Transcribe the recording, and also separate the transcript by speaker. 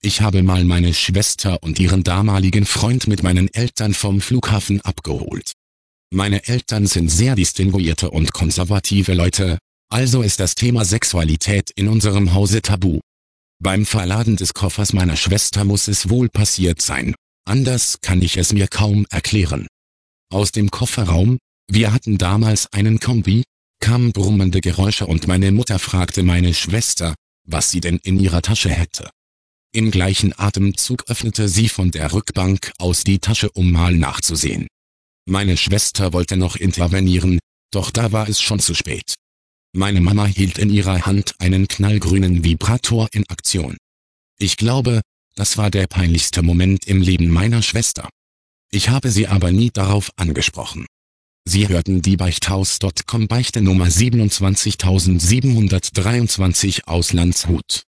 Speaker 1: Ich habe mal meine Schwester und ihren damaligen Freund mit meinen Eltern vom Flughafen abgeholt. Meine Eltern sind sehr distinguierte und konservative Leute, also ist das Thema Sexualität in unserem Hause tabu. Beim Verladen des Koffers meiner Schwester muss es wohl passiert sein, anders kann ich es mir kaum erklären. Aus dem Kofferraum, wir hatten damals einen Kombi, kamen brummende Geräusche und meine Mutter fragte meine Schwester, was sie denn in ihrer Tasche hätte. Im gleichen Atemzug öffnete sie von der Rückbank aus die Tasche, um mal nachzusehen. Meine Schwester wollte noch intervenieren, doch da war es schon zu spät. Meine Mama hielt in ihrer Hand einen knallgrünen Vibrator in Aktion. Ich glaube, das war der peinlichste Moment im Leben meiner Schwester. Ich habe sie aber nie darauf angesprochen. Sie hörten die Beichthaus.com Beichte Nummer 27723 aus Landshut.